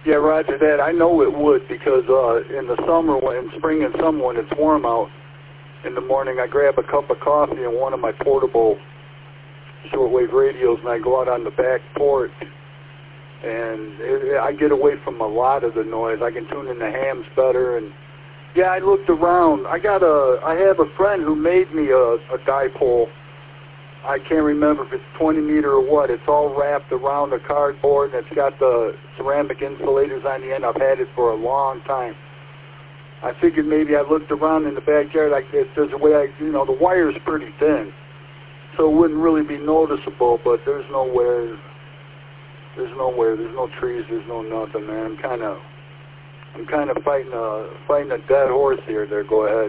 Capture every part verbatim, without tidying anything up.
Yeah, roger that. I know it would because uh, in the summer, when, in spring and summer when it's warm out, in the morning I grab a cup of coffee and one of my portable shortwave radios and I go out on the back porch and it, I get away from a lot of the noise. I can tune in the hams better. And yeah, I looked around. I got a, I have a friend who made me a, a dipole. I can't remember if it's twenty meter or what. It's all wrapped around a cardboard and it's got the ceramic insulators on the end. I've had it for a long time. I figured maybe I looked around in the backyard. Like if there's a way I, you know, the wire's pretty thin, so it wouldn't really be noticeable. But there's nowhere, there's nowhere, there's no trees, there's no nothing, man. I'm kind of, I'm kind of fighting a, fighting a dead horse here. There, go ahead.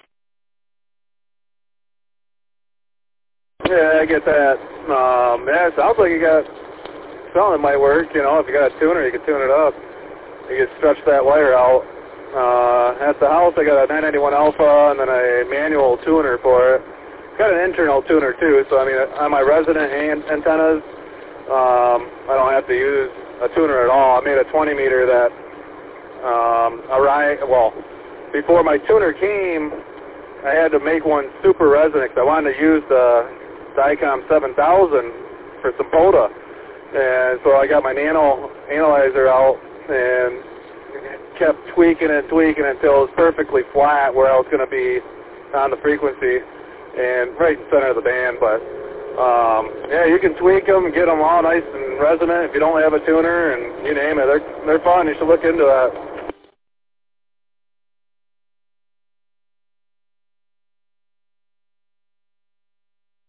Yeah, I get that. Um, yeah, it sounds like you got something that might work. You know, if you got a tuner, you can tune it up. You can stretch that wire out. Uh, at the house, I got a nine ninety-one Alpha and then a manual tuner for it. Got an internal tuner too, so I mean, on my resident an- antennas, um, I don't have to use a tuner at all. I made a twenty meter that, um, Orion, well, before my tuner came, I had to make one super resonant because I wanted to use the Dicom seven thousand for some POTA. And so I got my nano analyzer out and kept tweaking and tweaking until it was perfectly flat where I was going to be on the frequency and right in the center of the band. But um, yeah, you can tweak them and get them all nice and resonant if you don't have a tuner, and you name it. They're, they're fun. You should look into that.